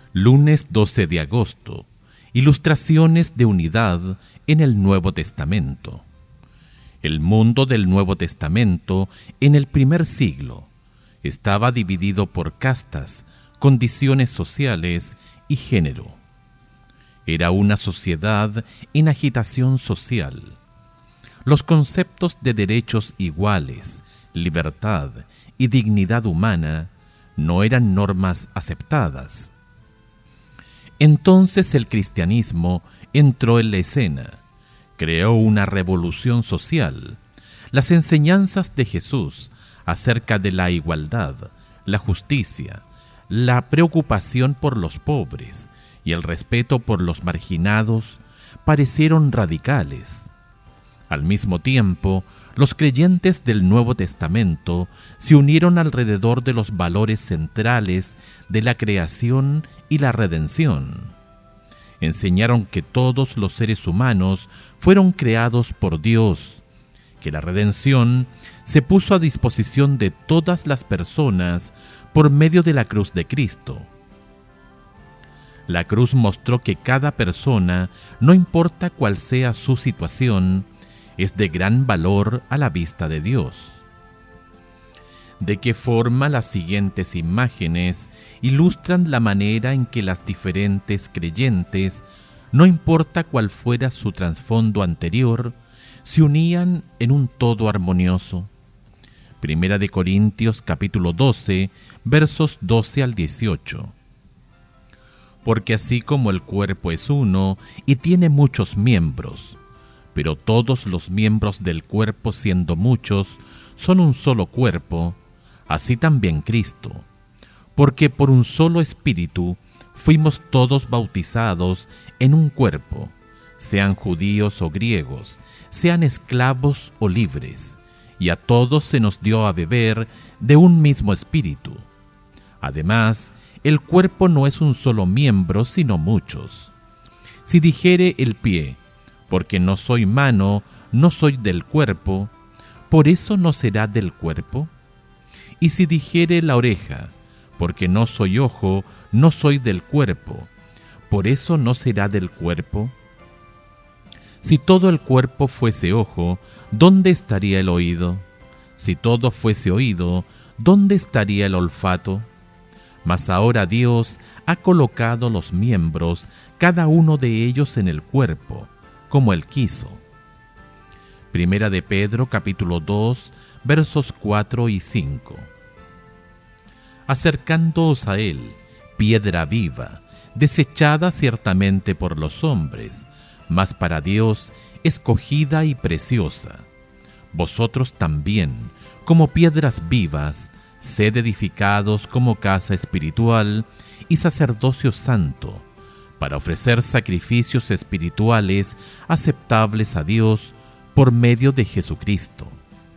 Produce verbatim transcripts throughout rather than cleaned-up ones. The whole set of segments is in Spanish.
Lunes doce de agosto. Ilustraciones de unidad en el Nuevo Testamento. El mundo del Nuevo Testamento en el primer siglo estaba dividido por castas, condiciones sociales y género. Era una sociedad en agitación social. Los conceptos de derechos iguales, libertad y dignidad humana no eran normas aceptadas. Entonces el cristianismo entró en la escena, creó una revolución social. Las enseñanzas de Jesús acerca de la igualdad, la justicia, la preocupación por los pobres y el respeto por los marginados parecieron radicales. Al mismo tiempo, los creyentes del Nuevo Testamento se unieron alrededor de los valores centrales de la creación y la redención. Enseñaron que todos los seres humanos fueron creados por Dios, que la redención se puso a disposición de todas las personas por medio de la cruz de Cristo. La cruz mostró que cada persona, no importa cuál sea su situación, es de gran valor a la vista de Dios. ¿De qué forma las siguientes imágenes ilustran la manera en que las diferentes creyentes, no importa cuál fuera su trasfondo anterior, se unían en un todo armonioso? Primera de Corintios capítulo doce, versos doce al dieciocho. Porque así como el cuerpo es uno y tiene muchos miembros, pero todos los miembros del cuerpo, siendo muchos, son un solo cuerpo, así también Cristo. Porque por un solo Espíritu fuimos todos bautizados en un cuerpo, sean judíos o griegos, sean esclavos o libres, y a todos se nos dio a beber de un mismo Espíritu. Además, el cuerpo no es un solo miembro, sino muchos. Si dijere el pie, porque no soy mano, no soy del cuerpo, ¿por eso no será del cuerpo? Y si dijere la oreja, porque no soy ojo, no soy del cuerpo, ¿por eso no será del cuerpo? Si todo el cuerpo fuese ojo, ¿dónde estaría el oído? Si todo fuese oído, ¿dónde estaría el olfato? Mas ahora Dios ha colocado los miembros, cada uno de ellos en el cuerpo, como Él quiso. Primera de Pedro, capítulo dos, versos cuatro y cinco. Acercándoos a Él, piedra viva, desechada ciertamente por los hombres, mas para Dios escogida y preciosa. Vosotros también, como piedras vivas, sed edificados como casa espiritual y sacerdocio santo, para ofrecer sacrificios espirituales aceptables a Dios por medio de Jesucristo.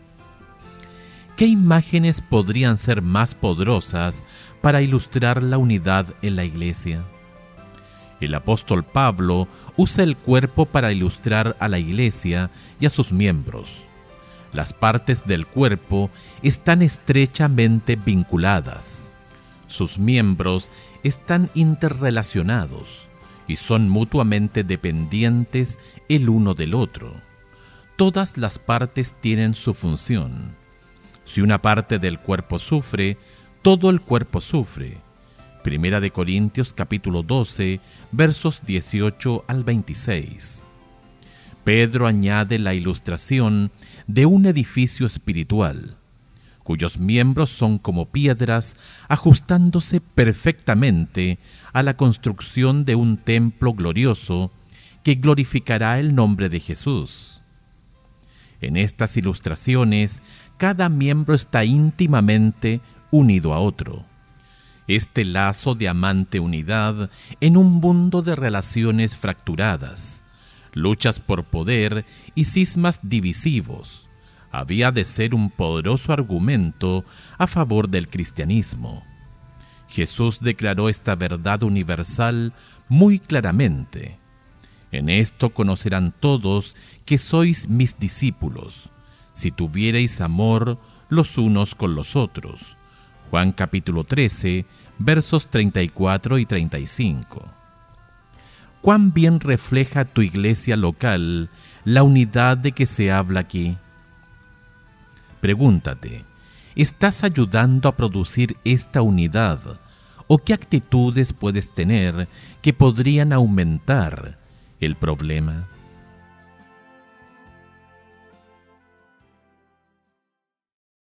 ¿Qué imágenes podrían ser más poderosas para ilustrar la unidad en la Iglesia? El apóstol Pablo usa el cuerpo para ilustrar a la Iglesia y a sus miembros. Las partes del cuerpo están estrechamente vinculadas. Sus miembros están interrelacionados y son mutuamente dependientes el uno del otro. Todas las partes tienen su función. Si una parte del cuerpo sufre, todo el cuerpo sufre. Primera de Corintios capítulo doce, versos dieciocho al veintiséis. Pedro añade la ilustración de un edificio espiritual, cuyos miembros son como piedras ajustándose perfectamente a la construcción de un templo glorioso que glorificará el nombre de Jesús. En estas ilustraciones, cada miembro está íntimamente unido a otro. Este lazo de amante unidad en un mundo de relaciones fracturadas, luchas por poder y cismas divisivos, había de ser un poderoso argumento a favor del cristianismo. Jesús declaró esta verdad universal muy claramente. En esto conocerán todos que sois mis discípulos, si tuviereis amor los unos con los otros. Juan capítulo trece, versos treinta y cuatro y treinta y cinco. ¿Cuán bien refleja tu iglesia local la unidad de que se habla aquí? Pregúntate, ¿estás ayudando a producir esta unidad? ¿O qué actitudes puedes tener que podrían aumentar el problema?